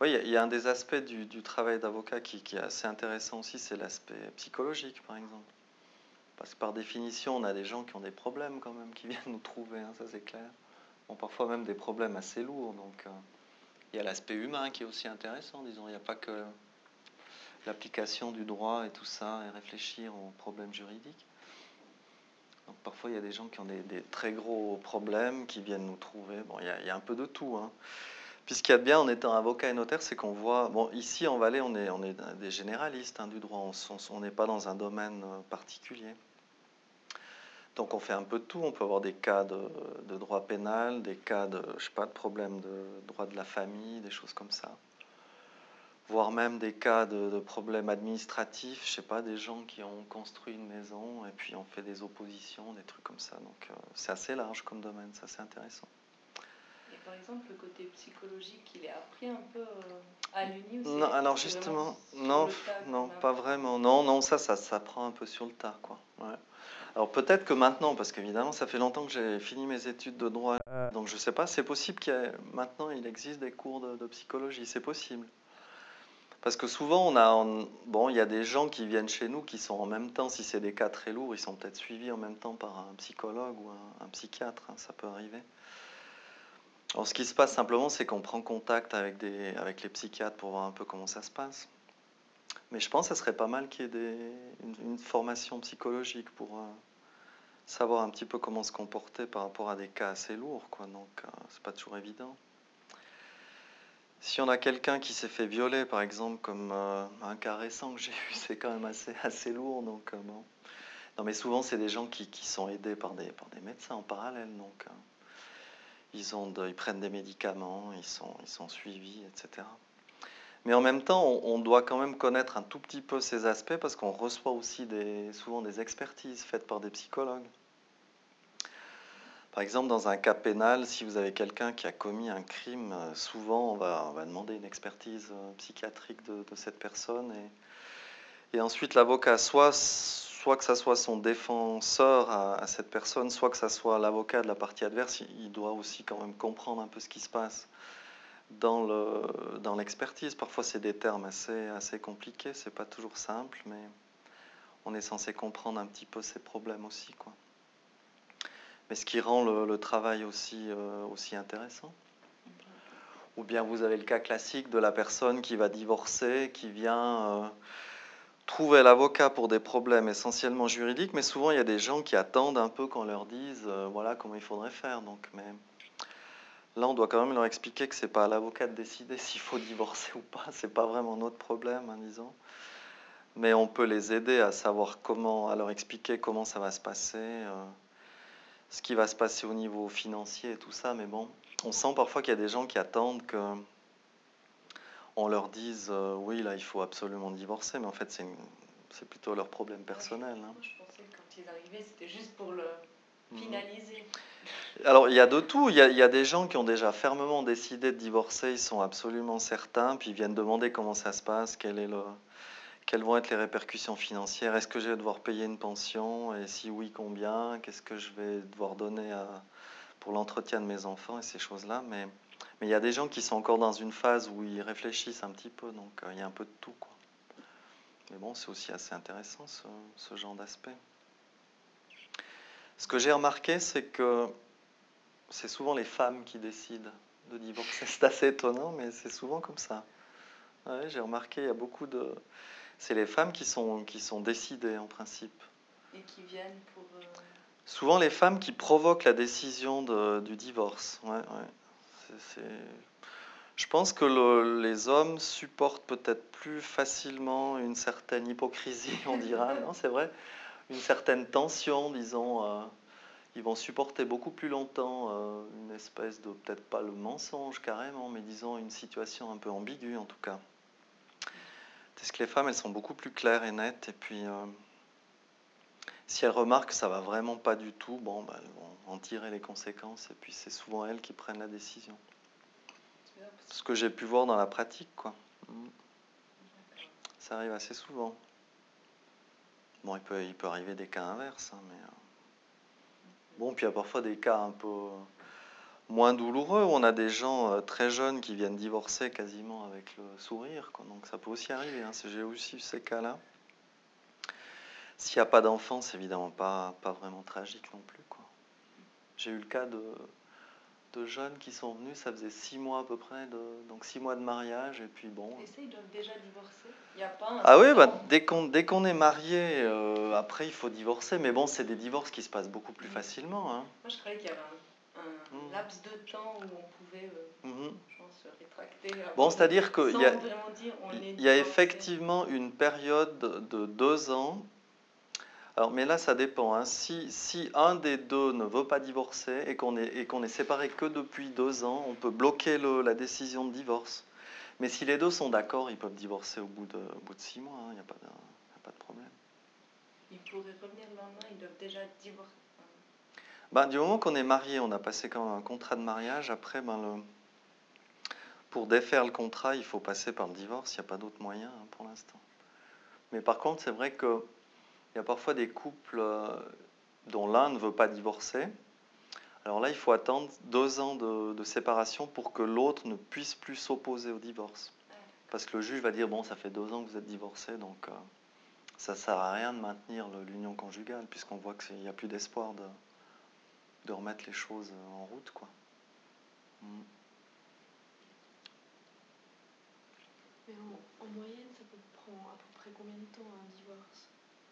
Oui, il y a un des aspects du travail d'avocat qui est assez intéressant aussi, c'est l'aspect psychologique, par exemple. Parce que par définition, on a des gens qui ont des problèmes quand même, qui viennent nous trouver, hein, ça c'est clair. Bon, parfois même des problèmes assez lourds, donc il y a l'aspect humain qui est aussi intéressant, disons. Il n'y a pas que l'application du droit et tout ça, et réfléchir aux problèmes juridiques. Donc parfois, il y a des gens qui ont des très gros problèmes, qui viennent nous trouver. Bon, il y a un peu de tout, hein. Puis ce qu'il y a de bien en étant avocat et notaire, c'est qu'on voit... Bon, ici, en Valais, on est des généralistes, hein, du droit. On n'est pas dans un domaine particulier. Donc on fait un peu de tout. On peut avoir des cas de droit pénal, des cas de, je sais pas, de problèmes de droit de la famille, des choses comme ça. Voire même des cas de problèmes administratifs, je sais pas, des gens qui ont construit une maison et puis on fait des oppositions, des trucs comme ça. Donc c'est assez large comme domaine, ça c'est intéressant. Et par exemple, le côté psychologique, il est appris un peu à l'Uni ou Non, alors c'est justement, vraiment sur non, le tas non, qu'on pas apprend? vraiment. Non, non, ça prend un peu sur le tard, quoi. Ouais. Alors peut-être que maintenant, parce qu'évidemment, ça fait longtemps que j'ai fini mes études de droit, donc je sais pas, c'est possible maintenant il existe des cours de psychologie, c'est possible. Parce que souvent, bon, il y a des gens qui viennent chez nous qui sont en même temps, si c'est des cas très lourds, ils sont peut-être suivis en même temps par un psychologue ou un psychiatre, hein, ça peut arriver. Alors, ce qui se passe simplement, c'est qu'on prend contact avec les psychiatres pour voir un peu comment ça se passe. Mais je pense que ça serait pas mal qu'il y ait une formation psychologique pour savoir un petit peu comment se comporter par rapport à des cas assez lourds, quoi. Donc, c'est pas toujours évident. Si on a quelqu'un qui s'est fait violer, par exemple, comme un cas récent que j'ai eu, c'est quand même assez lourd. Donc, bon. Non, mais souvent, c'est des gens qui sont aidés par des médecins en parallèle. Donc, ils prennent des médicaments, ils sont suivis, etc. Mais en même temps, on doit quand même connaître un tout petit peu ces aspects parce qu'on reçoit aussi souvent des expertises faites par des psychologues. Par exemple, dans un cas pénal, si vous avez quelqu'un qui a commis un crime, souvent on va demander une expertise psychiatrique de cette personne. Et ensuite, l'avocat, soit que ça soit son défenseur à cette personne, soit que ça soit l'avocat de la partie adverse, il doit aussi quand même comprendre un peu ce qui se passe dans l'expertise. Parfois, c'est des termes assez compliqués, c'est pas toujours simple, mais on est censé comprendre un petit peu ces problèmes aussi, quoi. Mais ce qui rend le travail aussi intéressant. Ou bien vous avez le cas classique de la personne qui va divorcer, qui vient trouver l'avocat pour des problèmes essentiellement juridiques, mais souvent il y a des gens qui attendent un peu qu'on leur dise voilà comment il faudrait faire. Donc, mais là, on doit quand même leur expliquer que c'est pas à l'avocat de décider s'il faut divorcer ou pas. C'est pas vraiment notre problème, hein, disons. Mais on peut les aider à savoir comment, à leur expliquer comment ça va se passer, ce qui va se passer au niveau financier et tout ça. Mais bon, on sent parfois qu'il y a des gens qui attendent que on leur dise oui, là, il faut absolument divorcer, mais en fait, c'est plutôt leur problème personnel. Moi, je pensais que quand ils arrivaient, c'était juste pour le finaliser. Alors, il y a de tout. Il y a des gens qui ont déjà fermement décidé de divorcer, ils sont absolument certains, puis ils viennent demander comment ça se passe, quelles vont être les répercussions financières, est-ce que je vais devoir payer une pension, et si oui, combien, qu'est-ce que je vais devoir donner pour l'entretien de mes enfants et ces choses-là. Mais il y a des gens qui sont encore dans une phase où ils réfléchissent un petit peu, donc il y a un peu de tout, quoi. Mais bon, c'est aussi assez intéressant ce genre d'aspect. Ce que j'ai remarqué, c'est que c'est souvent les femmes qui décident de divorcer. C'est assez étonnant, mais c'est souvent comme ça. Ouais, j'ai remarqué, il y a beaucoup de... C'est les femmes qui sont décidées, en principe. Et qui viennent pour... Souvent les femmes qui provoquent la décision du divorce. Ouais, ouais. Je pense que les hommes supportent peut-être plus facilement une certaine hypocrisie, on dira. Non, c'est vrai. Une certaine tension, disons. Ils vont supporter beaucoup plus longtemps une espèce de, peut-être pas le mensonge carrément, mais disons une situation un peu ambiguë en tout cas. Parce que les femmes, elles sont beaucoup plus claires et nettes, et puis si elles remarquent que ça va vraiment pas du tout, bon, bah, elles vont en tirer les conséquences, et puis c'est souvent elles qui prennent la décision. Ce que j'ai pu voir dans la pratique, quoi. Ça arrive assez souvent. Bon, il peut arriver des cas inverses, hein, mais bon, puis il y a parfois des cas un peu moins douloureux. On a des gens très jeunes qui viennent divorcer quasiment avec le sourire, quoi. Donc ça peut aussi arriver, hein. J'ai aussi eu ces cas-là. S'il n'y a pas d'enfant, c'est évidemment pas vraiment tragique non plus, quoi. J'ai eu le cas de jeunes qui sont venus, ça faisait 6 mois à peu près, donc 6 mois de mariage, et puis bon. Et ça, ils doivent déjà divorcer. Il n'y a pas un Ah oui, temps. dès qu'on est marié, après il faut divorcer, mais bon, c'est des divorces qui se passent beaucoup plus facilement, hein. Moi, je croyais qu'il y avait un laps de temps où on pouvait, je pense, se rétracter. Bon, c'est-à-dire qu'il sans vraiment dire on est y a divorcé. effectivement une période de 2 ans. Alors, mais là, ça dépend, hein. Si un des deux ne veut pas divorcer et qu'on est séparés que depuis 2 ans, on peut bloquer la décision de divorce. Mais si les deux sont d'accord, ils peuvent divorcer au bout de 6 mois, hein. Il n'y a pas de problème. Ils pourraient revenir le lendemain, ils doivent déjà divorcer. Du moment qu'on est marié, on a passé quand même un contrat de mariage, après, pour défaire le contrat, il faut passer par le divorce, il n'y a pas d'autre moyen, hein, pour l'instant. Mais par contre, c'est vrai qu'il y a parfois des couples dont l'un ne veut pas divorcer. Alors là, il faut attendre 2 ans de séparation pour que l'autre ne puisse plus s'opposer au divorce. Parce que le juge va dire, bon, ça fait 2 ans que vous êtes divorcés, donc ça ne sert à rien de maintenir l'union conjugale, puisqu'on voit qu'il n'y a plus d'espoir de remettre les choses en route, quoi. Mais en moyenne, ça peut prendre à peu près combien de temps un divorce?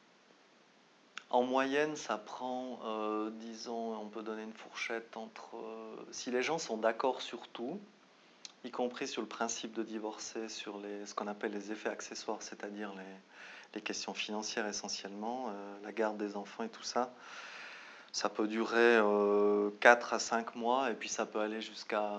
En moyenne, ça prend, disons, on peut donner une fourchette entre... si les gens sont d'accord sur tout, y compris sur le principe de divorcer, sur ce qu'on appelle les effets accessoires, c'est-à-dire les questions financières essentiellement, la garde des enfants et tout ça, ça peut durer 4 à 5 mois, et puis ça peut aller jusqu'à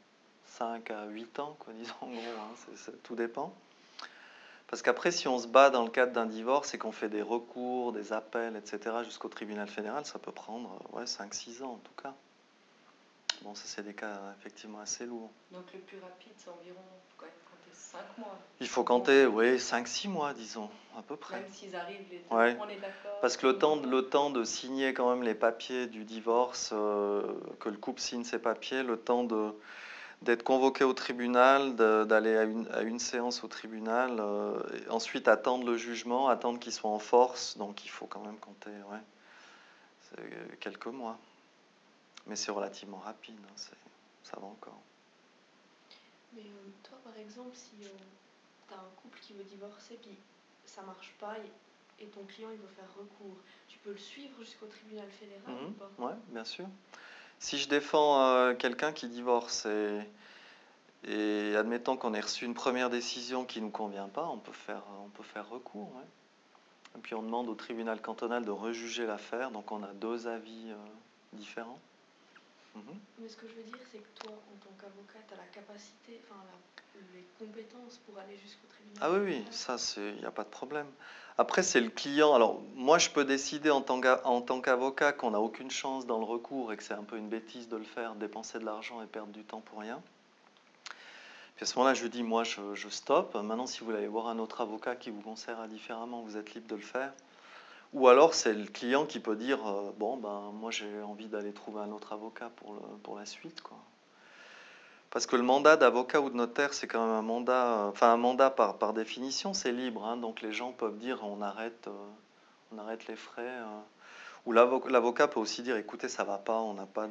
5 à 8 ans, quoi, disons, en gros, hein, tout dépend. Parce qu'après, si on se bat dans le cadre d'un divorce et qu'on fait des recours, des appels, etc., jusqu'au tribunal fédéral, ça peut prendre 5-6 ans en tout cas. Bon, ça c'est des cas effectivement assez lourds. Donc le plus rapide, c'est environ, il faut quand même compter 5 mois. Il faut compter, 5-6 mois, disons, à peu près. Même s'ils arrivent les deux, on est d'accord. Parce que le temps de signer quand même les papiers du divorce, que le couple signe ses papiers, le temps d'être convoqué au tribunal, d'aller à une séance au tribunal, et ensuite attendre le jugement, attendre qu'il soit en force, donc il faut quand même compter quelques mois. Mais c'est relativement rapide, hein, ça va encore. Mais toi, par exemple, si tu as un couple qui veut divorcer, puis ça marche pas, et ton client il veut faire recours, tu peux le suivre jusqu'au tribunal fédéral ou pas? Oui, bien sûr. Si je défends quelqu'un qui divorce et admettons qu'on ait reçu une première décision qui ne nous convient pas, on peut faire recours. Ouais. Et puis on demande au tribunal cantonal de rejuger l'affaire, donc on a 2 avis différents. Mais ce que je veux dire, c'est que toi, en tant qu'avocat, tu as la capacité, les compétences pour aller jusqu'au tribunal Ah oui, fédéral. ça, il n'y a pas de problème. Après, c'est le client. Alors, moi, je peux décider en tant qu'avocat qu'on n'a aucune chance dans le recours et que c'est un peu une bêtise de le faire, dépenser de l'argent et perdre du temps pour rien. Puis à ce moment-là, je dis, moi, je stoppe. Maintenant, si vous voulez aller voir un autre avocat qui vous conseillera différemment, vous êtes libre de le faire. Ou alors, c'est le client qui peut dire, moi, j'ai envie d'aller trouver un autre avocat pour la suite, quoi. Parce que le mandat d'avocat ou de notaire, c'est quand même un mandat par définition, c'est libre, hein, donc les gens peuvent dire on arrête les frais. Ou l'avocat peut aussi dire écoutez, ça va pas,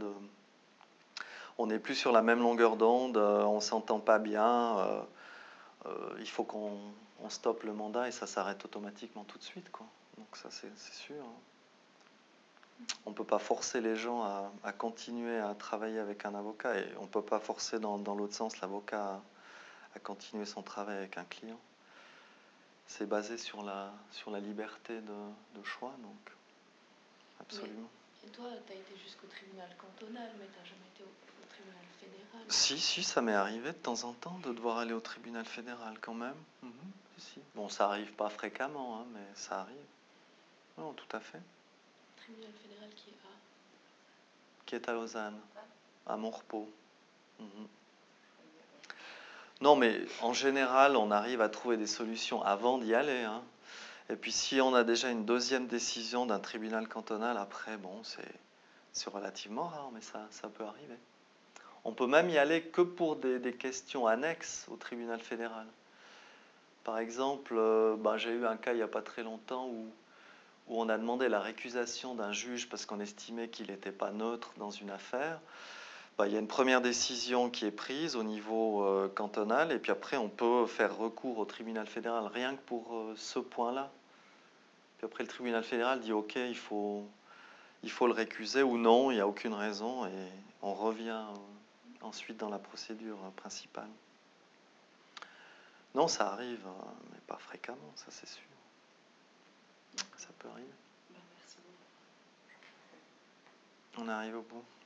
on n'est plus sur la même longueur d'onde, on s'entend pas bien, il faut qu'on stoppe le mandat et ça s'arrête automatiquement tout de suite, quoi. Donc ça c'est sûr. On ne peut pas forcer les gens à continuer à travailler avec un avocat et on ne peut pas forcer dans l'autre sens l'avocat à continuer son travail avec un client. C'est basé sur la liberté de choix, donc absolument. Et toi, tu as été jusqu'au tribunal cantonal, mais tu n'as jamais été au tribunal fédéral. Si, ça m'est arrivé de temps en temps de devoir aller au tribunal fédéral quand même. Si. Bon, ça arrive pas fréquemment, hein, mais ça arrive. Non, tout à fait. Tribunal fédéral Qui est à Lausanne, à Montrepos. Non, mais en général, on arrive à trouver des solutions avant d'y aller, hein. Et puis si on a déjà une deuxième décision d'un tribunal cantonal, après, bon, c'est relativement rare, mais ça peut arriver. On peut même y aller que pour des questions annexes au tribunal fédéral. Par exemple, j'ai eu un cas il n'y a pas très longtemps où on a demandé la récusation d'un juge parce qu'on estimait qu'il n'était pas neutre dans une affaire. Il y a une première décision qui est prise au niveau cantonal, et puis après on peut faire recours au tribunal fédéral rien que pour ce point-là. Puis après le tribunal fédéral dit ok, il faut le récuser ou non, il n'y a aucune raison, et on revient ensuite dans la procédure principale. Non, ça arrive, mais pas fréquemment, ça c'est sûr. Ça peut arriver. Merci beaucoup. On arrive au bout.